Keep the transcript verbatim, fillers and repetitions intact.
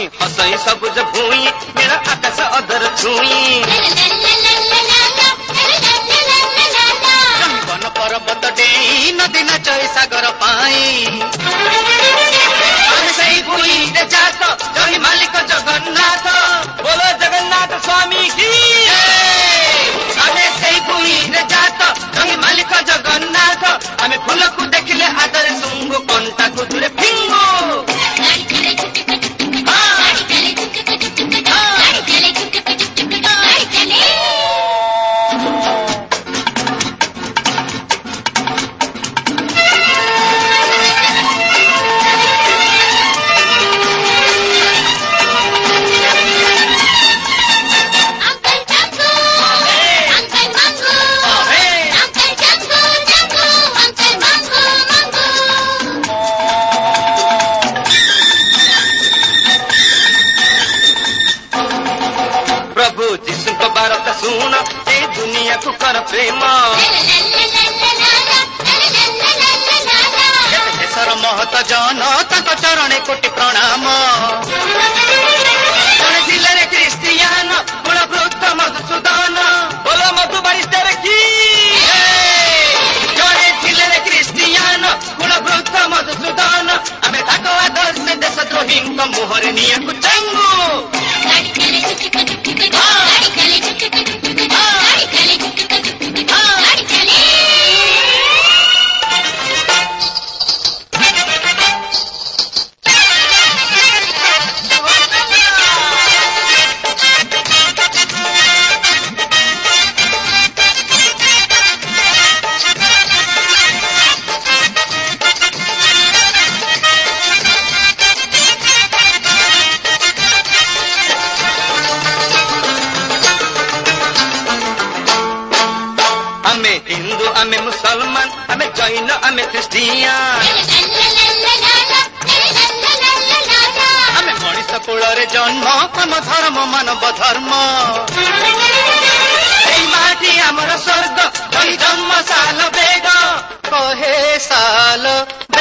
हसई सबुज भूई मेरा आकाश अधर छुई बन पर्वत डेई नदी नाचई सागर पाई से भूई रे जात जही मालिक जगन्नाथ बोलो जगन्नाथ स्वामी की से भूई रे जात जही मालिक जगन्नाथ आमे फूल को देखले आदर सुंगु कंटा को तुरे फिंगो सुन ए दुनिया को कर प्रेम देशर महत जन तक चरणे कोटि प्रणाम जड़े जिले क्रिस्टियान गुण वृद्ध मधुसूदन बोलो मधु बारिस्टर की जड़े जिले क्रिस्टियान गुण वृद्ध मधुसूदन आमे ताको आदर्श देशद्रोही मुहर निया को चंगू हिंदू आमे मुसलमान आमे जैन आमे ख्रिस्टियान आमे मनीष कूल जन्म आम धर्म मानव धर्म माटी आमर स्वर्ग जन्म साल बेग कहे साल